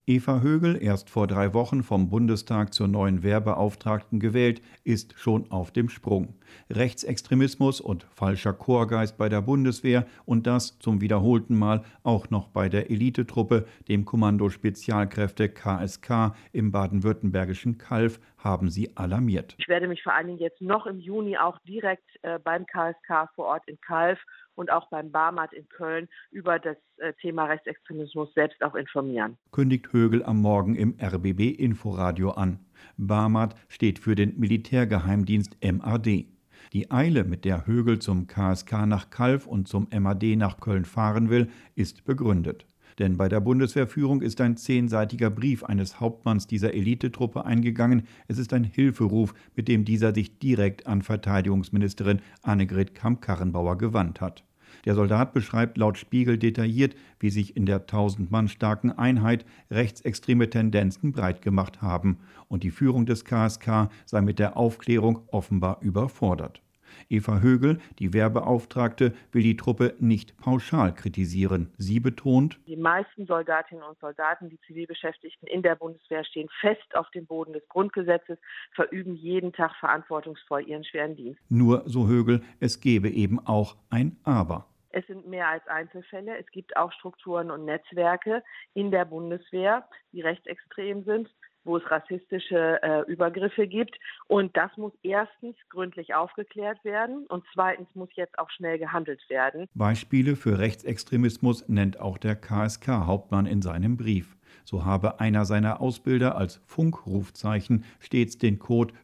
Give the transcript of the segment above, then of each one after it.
Eva Högel, erst vor 3 Wochen vom Bundestag zur neuen Wehrbeauftragten gewählt, ist schon auf dem Sprung. Rechtsextremismus und falscher Chorgeist bei der Bundeswehr und das zum wiederholten Mal auch noch bei der Elitetruppe, dem Kommando Spezialkräfte KSK im baden-württembergischen Calw, haben sie alarmiert. Ich werde mich vor allen Dingen jetzt noch im Juni auch direkt beim KSK vor Ort in Calw und auch beim BAMAT in Köln über das Thema Rechtsextremismus selbst auch informieren. Kündigt Högel am Morgen im RBB Inforadio an. BAMAT steht für den Militärgeheimdienst MAD. Die Eile, mit der Högel zum KSK nach Calw und zum MAD nach Köln fahren will, ist begründet. Denn bei der Bundeswehrführung ist ein 10-seitiger Brief eines Hauptmanns dieser Elitetruppe eingegangen. Es ist ein Hilferuf, mit dem dieser sich direkt an Verteidigungsministerin Annegret Kramp-Karrenbauer gewandt hat. Der Soldat beschreibt laut Spiegel detailliert, wie sich in der 1000 Mann starken Einheit rechtsextreme Tendenzen breit gemacht haben. Und die Führung des KSK sei mit der Aufklärung offenbar überfordert. Eva Högel, die Wehrbeauftragte, will die Truppe nicht pauschal kritisieren. Sie betont: Die meisten Soldatinnen und Soldaten, die Zivilbeschäftigten in der Bundeswehr, stehen fest auf dem Boden des Grundgesetzes, verüben jeden Tag verantwortungsvoll ihren schweren Dienst. Nur, so Högel, es gebe eben auch ein Aber. Es sind mehr als Einzelfälle. Es gibt auch Strukturen und Netzwerke in der Bundeswehr, die rechtsextrem sind, wo es rassistische Übergriffe gibt. Und das muss erstens gründlich aufgeklärt werden und zweitens muss jetzt auch schnell gehandelt werden. Beispiele für Rechtsextremismus nennt auch der KSK-Hauptmann in seinem Brief. So habe einer seiner Ausbilder als Funkrufzeichen stets den Code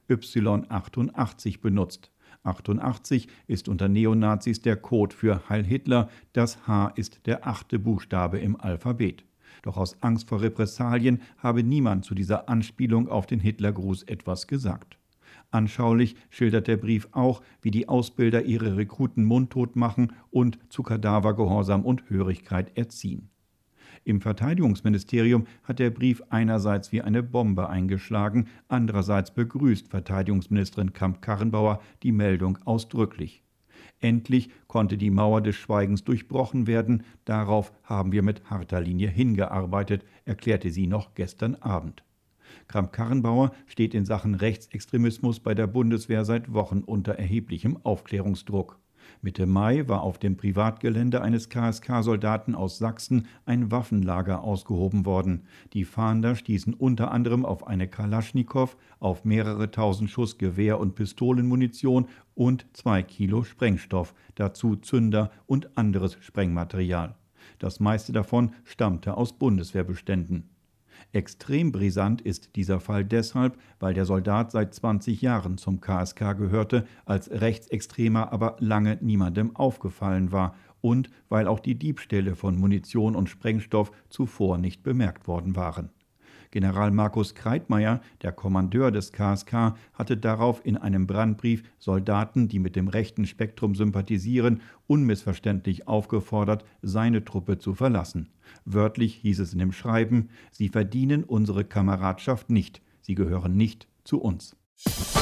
Y88 benutzt. 88 ist unter Neonazis der Code für Heil Hitler, das H ist der 8. Buchstabe im Alphabet. Doch aus Angst vor Repressalien habe niemand zu dieser Anspielung auf den Hitlergruß etwas gesagt. Anschaulich schildert der Brief auch, wie die Ausbilder ihre Rekruten mundtot machen und zu Kadavergehorsam und Hörigkeit erziehen. Im Verteidigungsministerium hat der Brief einerseits wie eine Bombe eingeschlagen, andererseits begrüßt Verteidigungsministerin Kramp-Karrenbauer die Meldung ausdrücklich. Endlich konnte die Mauer des Schweigens durchbrochen werden. Darauf haben wir mit harter Linie hingearbeitet, erklärte sie noch gestern Abend. Kramp-Karrenbauer steht in Sachen Rechtsextremismus bei der Bundeswehr seit Wochen unter erheblichem Aufklärungsdruck. Mitte Mai war auf dem Privatgelände eines KSK-Soldaten aus Sachsen ein Waffenlager ausgehoben worden. Die Fahnder stießen unter anderem auf eine Kalaschnikow, auf mehrere tausend Schuss Gewehr- und Pistolenmunition und 2 Kilo Sprengstoff, dazu Zünder und anderes Sprengmaterial. Das meiste davon stammte aus Bundeswehrbeständen. Extrem brisant ist dieser Fall deshalb, weil der Soldat seit 20 Jahren zum KSK gehörte, als Rechtsextremer aber lange niemandem aufgefallen war und weil auch die Diebstähle von Munition und Sprengstoff zuvor nicht bemerkt worden waren. General Markus Kreitmeier, der Kommandeur des KSK, hatte darauf in einem Brandbrief Soldaten, die mit dem rechten Spektrum sympathisieren, unmissverständlich aufgefordert, seine Truppe zu verlassen. Wörtlich hieß es in dem Schreiben: Sie verdienen unsere Kameradschaft nicht, sie gehören nicht zu uns.